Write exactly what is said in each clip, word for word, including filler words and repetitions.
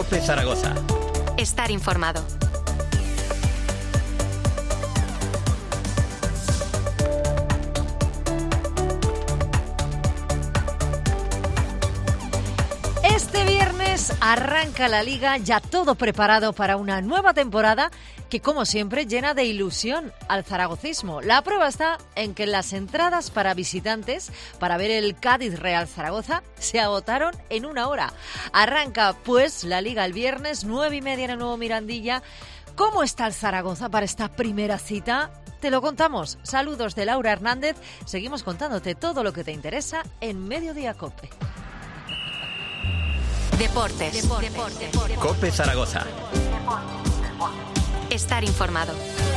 COPE Zaragoza. Estar informado. Este viernes arranca la Liga, ya todo preparado para una nueva temporada que, como siempre, llena de ilusión al zaragocismo. La prueba está en que las entradas para visitantes para ver el Cádiz Real Zaragoza se agotaron en una hora. Arranca, pues, la Liga el viernes, nueve y media en el Nuevo Mirandilla. ¿Cómo está el Zaragoza para esta primera cita? Te lo contamos. Saludos de Laura Hernández. Seguimos contándote todo lo que te interesa en Mediodía COPE. Deportes. Deportes. Deportes. COPE Zaragoza. Estar informado.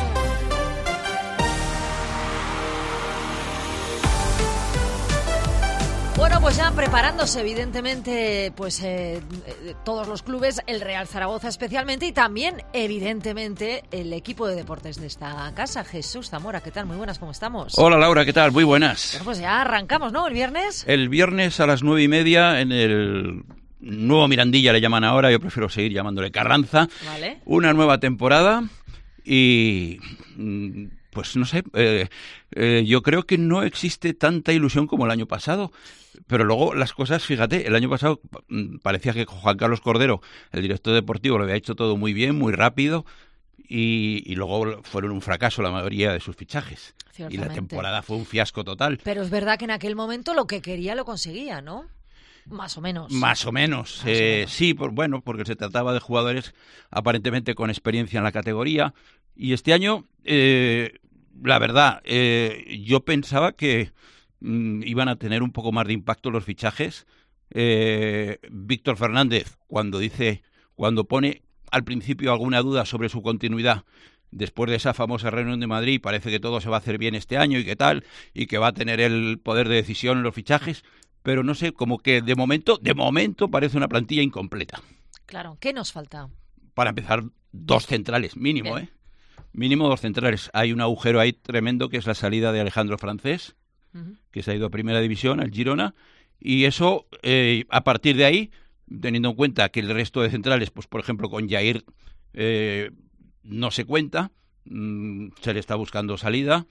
Bueno, pues ya preparándose, evidentemente, pues eh, eh, todos los clubes, el Real Zaragoza especialmente, y también, evidentemente, el equipo de deportes de esta casa. Jesús Zamora, ¿qué tal? Muy buenas, ¿cómo estamos? Hola Laura, ¿qué tal? Muy buenas. Bueno, pues ya arrancamos, ¿no? El viernes. El viernes a las nueve y media en el Nuevo Mirandilla le llaman ahora, yo prefiero seguir llamándole Carranza. Vale. Una nueva temporada y... pues no sé, eh, eh, yo creo que no existe tanta ilusión como el año pasado, pero luego las cosas, fíjate, el año pasado parecía que Juan Carlos Cordero, el director deportivo, lo había hecho todo muy bien, muy rápido, y, y luego fueron un fracaso la mayoría de sus fichajes. Y la temporada fue un fiasco total. Pero es verdad que en aquel momento lo que quería lo conseguía, ¿no? Más o menos. Más o menos, Más eh, o menos. sí, por, bueno, porque se trataba de jugadores aparentemente con experiencia en la categoría, y este año... Eh, La verdad, eh, yo pensaba que mm, iban a tener un poco más de impacto los fichajes. Eh, Víctor Fernández, cuando dice, cuando pone al principio alguna duda sobre su continuidad, después de esa famosa reunión de Madrid, parece que todo se va a hacer bien este año y que tal, y que va a tener el poder de decisión en los fichajes, pero no sé, como que de momento, de momento parece una plantilla incompleta. Claro, ¿qué nos falta? Para empezar, dos centrales, mínimo, Bien. ¿eh? Mínimo dos centrales. Hay un agujero ahí tremendo que es la salida de Alejandro Francés, Uh-huh. que se ha ido a Primera División, al Girona, y eso, eh, a partir de ahí, teniendo en cuenta que el resto de centrales, pues por ejemplo con Jair eh, no se cuenta, mmm, se le está buscando salida,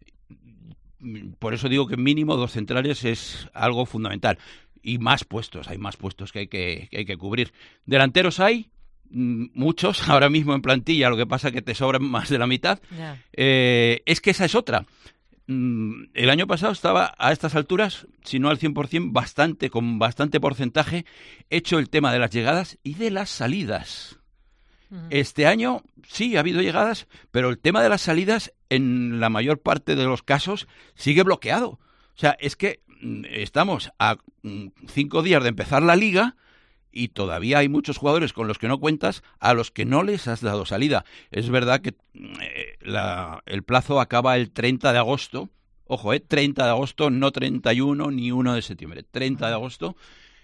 por eso digo que mínimo dos centrales es algo fundamental, y más puestos, hay más puestos que hay que, que, hay que cubrir. Delanteros hay, muchos ahora mismo en plantilla, lo que pasa que te sobran más de la mitad. Yeah. Eh, es que esa es otra. Mm, el año pasado estaba a estas alturas, si no al cien por ciento, bastante, con bastante porcentaje, hecho el tema de las llegadas y de las salidas. Uh-huh. Este año sí ha habido llegadas, pero el tema de las salidas en la mayor parte de los casos sigue bloqueado. O sea, es que mm, estamos a mm, cinco días de empezar la liga y todavía hay muchos jugadores con los que no cuentas, a los que no les has dado salida. Es verdad que eh, la, el plazo acaba el treinta de agosto. Ojo, eh, treinta de agosto, no treinta y uno ni uno de septiembre. treinta de agosto.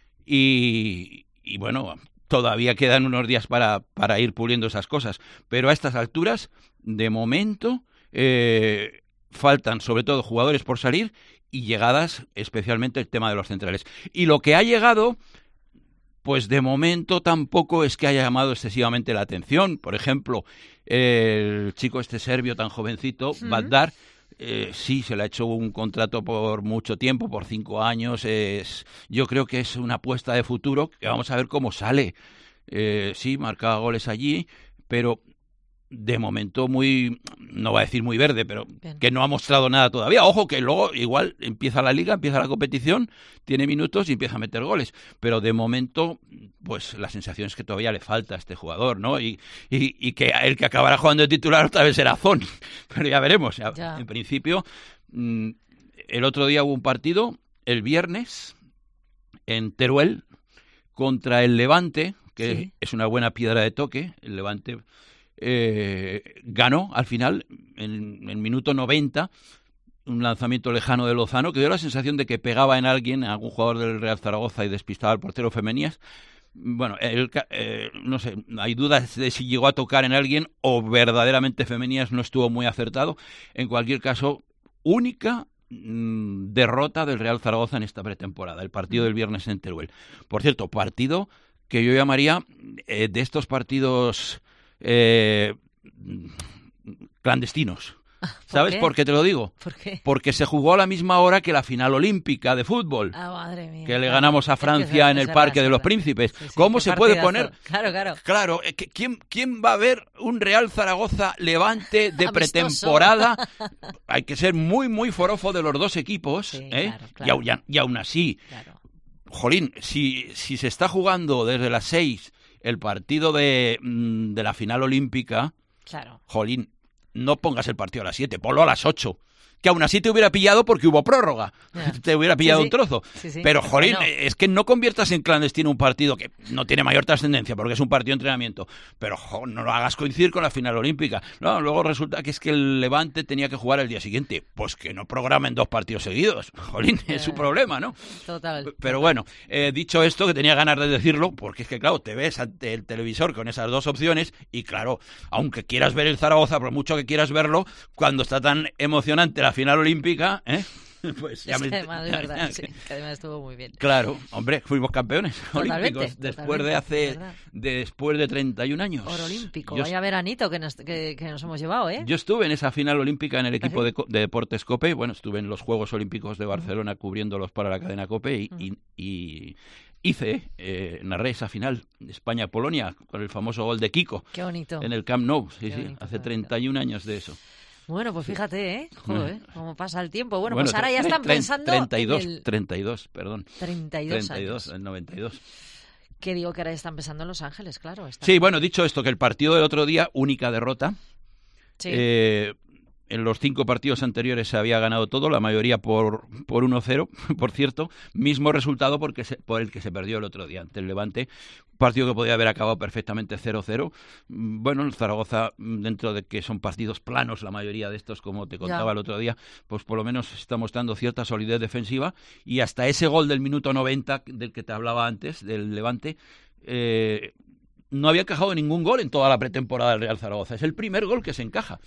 Y, y bueno, todavía quedan unos días para, para ir puliendo esas cosas. Pero a estas alturas, de momento, eh, faltan sobre todo jugadores por salir y llegadas, especialmente el tema de los centrales. Y lo que ha llegado... pues de momento tampoco es que haya llamado excesivamente la atención. Por ejemplo, el chico este serbio tan jovencito, uh-huh. Badar, eh, sí, se le ha hecho un contrato por mucho tiempo, por cinco años. Es, yo creo que es una apuesta de futuro, que vamos a ver cómo sale. Eh, sí, marcaba goles allí, pero de momento muy, no va a decir muy verde, pero Bien. que no ha mostrado nada todavía. Ojo que luego igual empieza la liga, empieza la competición, tiene minutos y empieza a meter goles. Pero de momento, pues la sensación es que todavía le falta a este jugador, ¿no? Y, y, y que el que acabará jugando de titular otra vez será Zon. Pero ya veremos. Ya. En principio, el otro día hubo un partido, el viernes, en Teruel, contra el Levante, que sí. es una buena piedra de toque. El Levante... Eh, ganó al final en el minuto noventa un lanzamiento lejano de Lozano que dio la sensación de que pegaba en alguien, a algún jugador del Real Zaragoza, y despistaba al portero Femenías. Bueno, el, eh, no sé, hay dudas de si llegó a tocar en alguien o verdaderamente Femenías no estuvo muy acertado. En cualquier caso, única mmm, derrota del Real Zaragoza en esta pretemporada, el partido del viernes en Teruel. Por cierto, partido que yo llamaría eh, de estos partidos eh, clandestinos. ¿Sabes qué? por qué te lo digo? ¿Por qué? Porque se jugó a la misma hora que la final olímpica de fútbol. Ah, madre mía. Que le claro. ganamos a Francia es en es el verdad, Parque es de los verdad. Príncipes. Sí, sí, ¿Cómo qué se puede partidazo. poner? Claro, claro. Claro, eh, que- ¿quién, ¿quién va a ver un Real Zaragoza Levante de Amistoso. pretemporada? Hay que ser muy, muy forofo de los dos equipos. Sí, ¿eh? claro, Y, claro. aun, y aun- y aún así, Claro. jolín, si, si se está jugando desde las seis el partido de, mm, de la final olímpica, Claro. jolín, no pongas el partido a las siete, ponlo a las ocho. Que aún así te hubiera pillado porque hubo prórroga. Ya. Te hubiera pillado Sí, sí. un trozo. Sí, sí. Pero, jolín, Bueno. es que no conviertas en clandestino un partido que no tiene mayor trascendencia porque es un partido de entrenamiento. Pero, jo, no lo hagas coincidir con la final olímpica. No, luego resulta que es que el Levante tenía que jugar el día siguiente. Pues que no programen dos partidos seguidos. Jolín, es su Ya. problema, ¿no? Total. Pero bueno, eh, dicho esto, que tenía ganas de decirlo, porque es que, claro, te ves ante el televisor con esas dos opciones y, claro, aunque quieras ver el Zaragoza, por mucho que quieras verlo, cuando está tan emocionante la final olímpica, ¿eh? Pues ya Es me... que además, es verdad, sí, que además estuvo muy bien. Claro, hombre, fuimos campeones Totalmente, olímpicos después totalmente, de es hace verdad. después de treinta y un años. Oro olímpico, Yo, vaya veranito que nos, que, que nos hemos llevado, ¿eh? yo estuve en esa final olímpica en el equipo ¿Ah, sí? de, co- de Deportes COPE, bueno, estuve en los Juegos Olímpicos de Barcelona cubriéndolos para la cadena COPE y, y, y hice, eh, narré esa final de España-Polonia con el famoso gol de Kiko Qué bonito. en el Camp Nou, sí, Qué sí, bonito, hace qué bonito. treinta y un años de eso. Bueno, pues fíjate, ¿eh? Joder, cómo pasa el tiempo. Bueno, Bueno, pues ahora ya tre- están tre- pensando treinta y dos, en el... treinta y dos, perdón. treinta y dos treinta y dos, años. el noventa y dos. Que digo que ahora están pensando en Los Ángeles, claro. Están... Sí, bueno, dicho esto, que el partido del otro día, única derrota. Sí. Eh, en los cinco partidos anteriores se había ganado todo, la mayoría por, por uno cero, por cierto. Mismo resultado porque se, por el que se perdió el otro día ante el Levante. Partido que podía haber acabado perfectamente cero cero. Bueno, el Zaragoza, dentro de que son partidos planos, la mayoría de estos, como te contaba Ya. el otro día, pues por lo menos está mostrando cierta solidez defensiva. Y hasta ese gol del minuto noventa, del que te hablaba antes, del Levante, eh, no había encajado ningún gol en toda la pretemporada del Real Zaragoza. Es el primer gol que se encaja.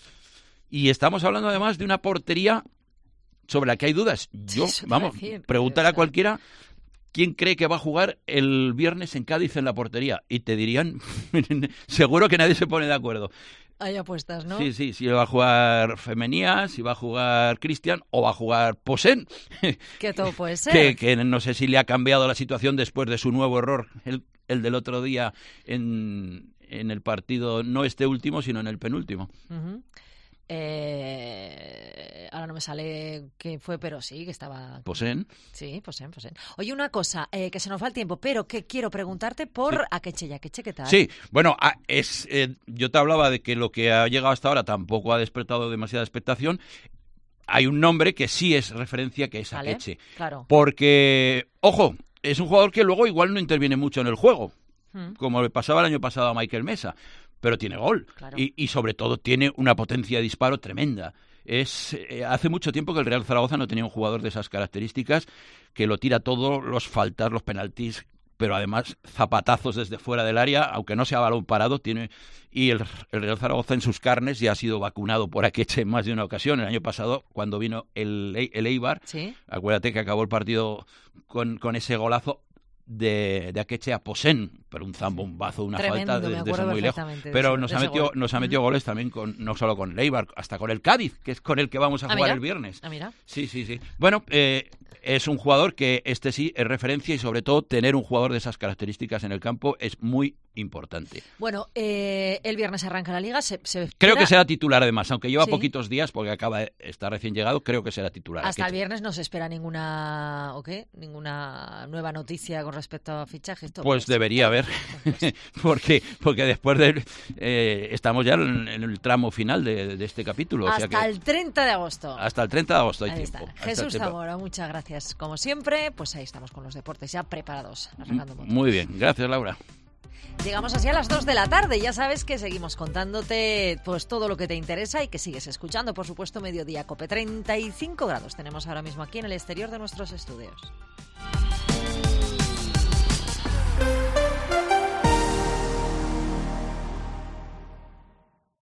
Y estamos hablando además de una portería sobre la que hay dudas. Yo, Sí, eso te vamos, iba a decir, pregúntale a o sea. cualquiera quién cree que va a jugar el viernes en Cádiz en la portería. Y te dirían, seguro que nadie se pone de acuerdo. Hay apuestas, ¿no? Sí, sí, si va a jugar Femenía, si va a jugar Cristian o va a jugar Posen. Que todo puede ser. que, que no sé si le ha cambiado la situación después de su nuevo error, el, el del otro día en, en el partido, no este último, sino en el penúltimo. Ujú. Eh, ahora no me sale qué fue, pero sí, que estaba... Posen. Sí, pues pues Oye, una cosa, eh, que se nos va el tiempo, pero que quiero preguntarte por Sí. Akeche y Akeche, ¿qué tal? Sí, bueno, ah, es, eh, yo te hablaba de que lo que ha llegado hasta ahora tampoco ha despertado demasiada expectación. Hay un nombre que sí es referencia, que es Vale, Akeche. claro. Porque, ojo, es un jugador que luego igual no interviene mucho en el juego, Mm. como le pasaba el año pasado a Michael Mesa, pero tiene gol. Claro. Y, y sobre todo tiene una potencia de disparo tremenda. Es eh, hace mucho tiempo que el Real Zaragoza no tenía un jugador de esas características, que lo tira todo, los faltas, los penaltis, pero además zapatazos desde fuera del área, aunque no sea balón parado, tiene y el, el Real Zaragoza en sus carnes ya ha sido vacunado por Akeche en más de una ocasión. El año pasado, cuando vino el, el Eibar, Sí. acuérdate que acabó el partido con, con ese golazo de, de Akeche a Posen, pero un zambombazo, una Tremendo, falta me desde acuerdo muy lejos. perfectamente de Pero ese- nos de ha ese metido, gol. nos ha metido Ujú. goles también con no solo con el Eibar, hasta con el Cádiz, que es con el que vamos a Ah, jugar mira. el viernes. Ah, mira. Sí, sí, sí. Bueno, eh, es un jugador que este sí es referencia y sobre todo tener un jugador de esas características en el campo es muy importante. Bueno, eh, el viernes arranca la liga. Se, se Creo espera- que será titular además, aunque lleva Sí. poquitos días porque acaba de estar recién llegado, creo que será titular. Hasta el Akeche. viernes no se espera ninguna, ¿o qué? Ninguna nueva noticia con respecto a fichajes. Todo Pues esto. debería haber, porque porque después de eh, estamos ya en, en el tramo final de, de este capítulo. o sea Hasta que el treinta de agosto. hasta el treinta de agosto hay Ahí tiempo. está. Hasta el Jesús tiempo. Zamora, muchas gracias. Como siempre, pues ahí estamos con los deportes ya preparados. Arrancando motor. Muy bien, gracias Laura. Llegamos así a las dos de la tarde. Ya sabes que seguimos contándote pues todo lo que te interesa y que sigues escuchando, por supuesto, Mediodía Cope. treinta y cinco grados tenemos ahora mismo aquí en el exterior de nuestros estudios.